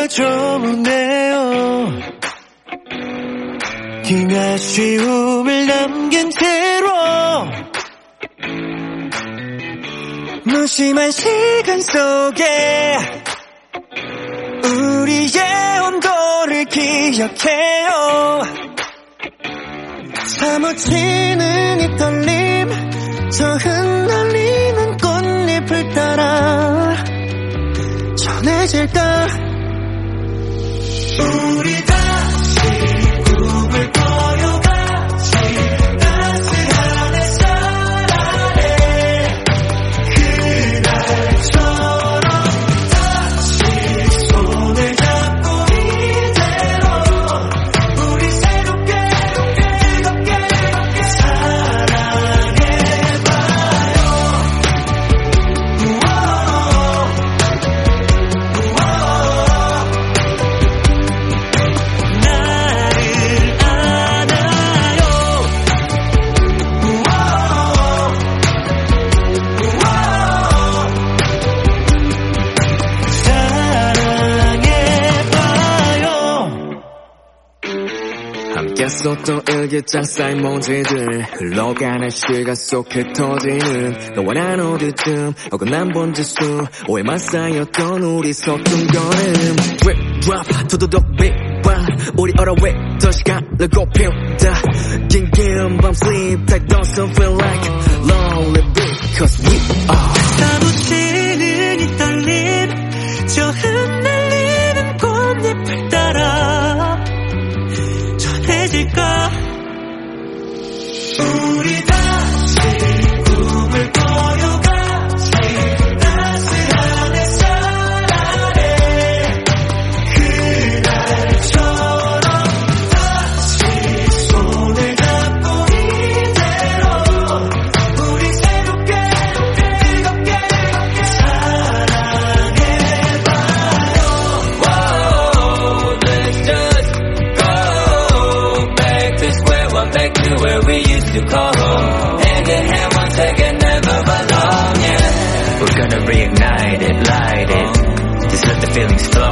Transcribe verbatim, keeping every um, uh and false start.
너무나 좋네요. 긴 아쉬움을 남긴 채로 무심한 시간 속에 우리의 온도를 기억해요. 사무치는 이 떨림, 저 흩날리는 꽃잎을 따라 전해질까. 우리 다시 꿈을 꿔요. 같이 따스한 햇살에 그날처럼 다시 손을 잡고 이대로 우리 새롭게 뜨겁게 사랑해봐요. 우와, 우와. 함께 썼던 일기장 쌓인 먼지들 흘러가는 시간 속 흩어지는 너와 난 어디쯤 어긋난 번지수 오해만 쌓였던 우리 서툰 걸음 Drip drop 도도독 빅방 우리 얼어있던 시간을 곱힌다 긴긴 밤 sleep that doesn't feel like lonely because we are 사무치는 이 떨림 저 흩날리는 꽃잎을 따라 전해질까. 우리 다시 꿈을 꿔요. 같이 따스한 햇살에 그날처럼 다시 손을 잡고 이대로 우리 새롭게 뜨겁게 사랑해봐요. Whoa, let's just go back to square one, back to where we used to call home. Hand in hand, one second, never alone, yeah. We're gonna reignite it, light it, just let the feelings flow.